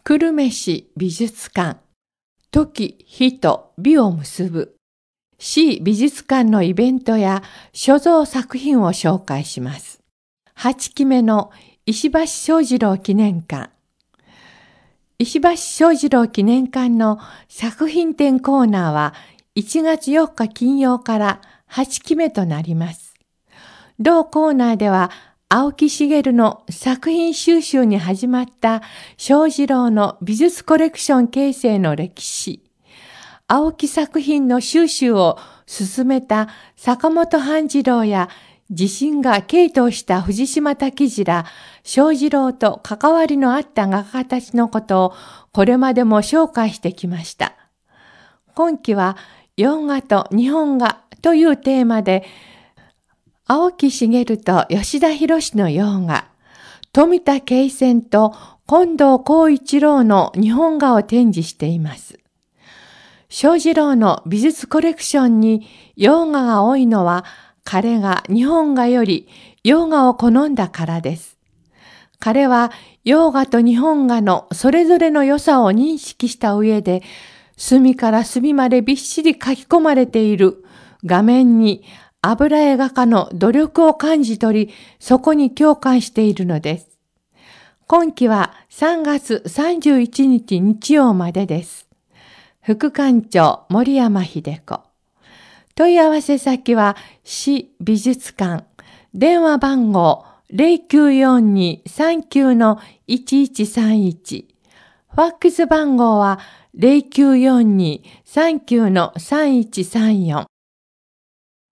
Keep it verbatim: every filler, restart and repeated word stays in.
久留米市美術館、時、人、美を結ぶ、市美術館のイベントや所蔵作品を紹介します。はちきめの石橋正二郎記念館。石橋正二郎記念館の作品展コーナーはいちがつよっか金曜からはちきめとなります。同コーナーでは青木茂の作品収集に始まった正二郎の美術コレクション形成の歴史、青木作品の収集を進めた坂本半次郎や自身が傾倒した藤島滝次ら正二郎と関わりのあった画家たちのことをこれまでも紹介してきました。今期は洋画と日本画というテーマで青木茂と吉田博の洋画、富田恵泉と近藤浩一郎の日本画を展示しています。正二郎の美術コレクションに洋画が多いのは彼が日本画より洋画を好んだからです。彼は洋画と日本画のそれぞれの良さを認識した上で、隅から隅までびっしり書き込まれている画面に油絵画家の努力を感じ取り、そこに共感しているのです。今期はさんがつさんじゅういちにち日曜までです。副館長森山秀子。問い合わせ先は市美術館、電話番号 ゼロきゅうよんに さんきゅう のいちいちさんいち、ファックス番号は ゼロきゅうよんに さんきゅう のさんいちさんよん。